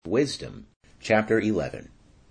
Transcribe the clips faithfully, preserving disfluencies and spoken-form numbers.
Wisdom, chapter eleven.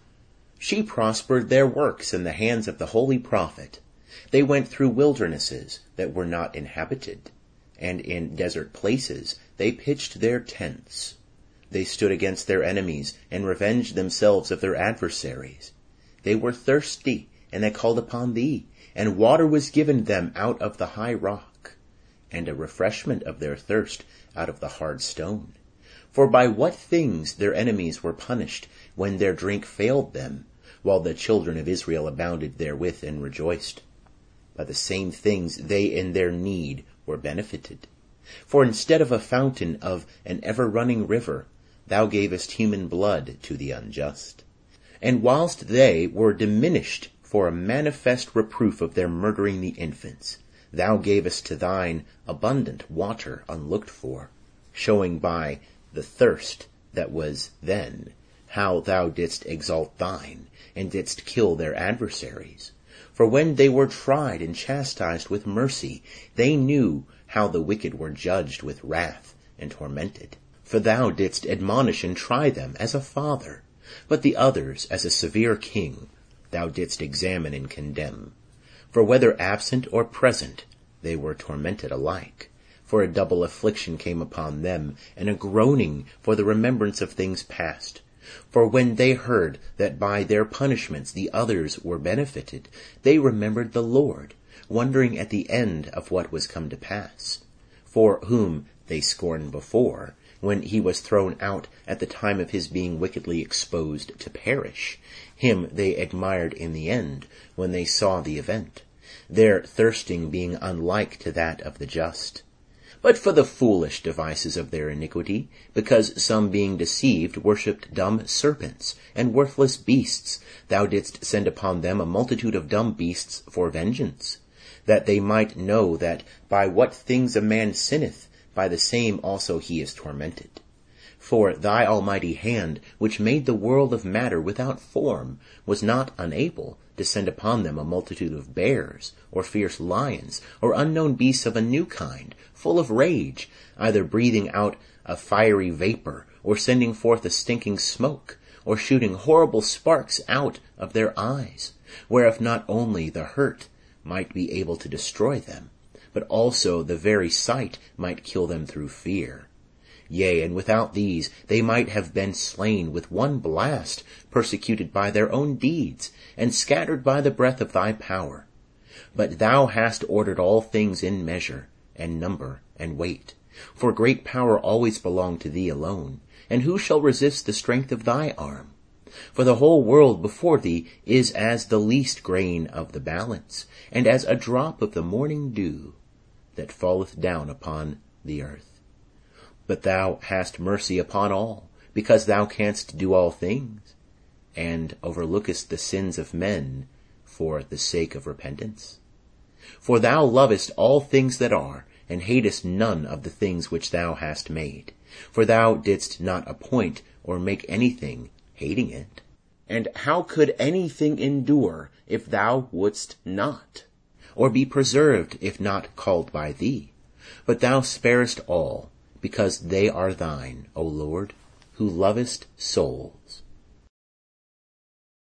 She prospered their works in the hands of the holy prophet. They went through wildernesses that were not inhabited, and in desert places they pitched their tents. They stood against their enemies and revenged themselves of their adversaries. They were thirsty, and they called upon thee, and water was given them out of the high rock, and a refreshment of their thirst out of the hard stone. For by what things their enemies were punished when their drink failed them, while the children of Israel abounded therewith and rejoiced? By the same things they in their need were benefited. For instead of a fountain of an ever-running river, thou gavest human blood to the unjust. And whilst they were diminished for a manifest reproof of their murdering the infants, thou gavest to thine abundant water unlooked for, showing by the thirst that was then, how thou didst exalt thine, and didst kill their adversaries. For when they were tried and chastised with mercy, they knew how the wicked were judged with wrath and tormented. For thou didst admonish and try them as a father, but the others as a severe king thou didst examine and condemn. For whether absent or present, they were tormented alike. For a double affliction came upon them, and a groaning for the remembrance of things past. For when they heard that by their punishments the others were benefited, they remembered the Lord, wondering at the end of what was come to pass. For whom they scorned before, when he was thrown out at the time of his being wickedly exposed to perish, him they admired in the end, when they saw the event, their thirsting being unlike to that of the just. But for the foolish devices of their iniquity, because some being deceived worshipped dumb serpents and worthless beasts, thou didst send upon them a multitude of dumb beasts for vengeance, that they might know that by what things a man sinneth, by the same also he is tormented. For thy almighty hand, which made the world of matter without form, was not unable to send upon them a multitude of bears, or fierce lions, or unknown beasts of a new kind, full of rage, either breathing out a fiery vapor, or sending forth a stinking smoke, or shooting horrible sparks out of their eyes, whereof not only the hurt might be able to destroy them, but also the very sight might kill them through fear. Yea, and without these they might have been slain with one blast, persecuted by their own deeds, and scattered by the breath of thy power. But thou hast ordered all things in measure, and number, and weight. For great power always belonged to thee alone, and who shall resist the strength of thy arm? For the whole world before thee is as the least grain of the balance, and as a drop of the morning dew that falleth down upon the earth. But thou hast mercy upon all, because thou canst do all things, and overlookest the sins of men for the sake of repentance. For thou lovest all things that are, and hatest none of the things which thou hast made. For thou didst not appoint or make anything, hating it. And how could anything endure if thou wouldst not, or be preserved if not called by thee? But thou sparest all, because they are thine, O Lord, who lovest souls.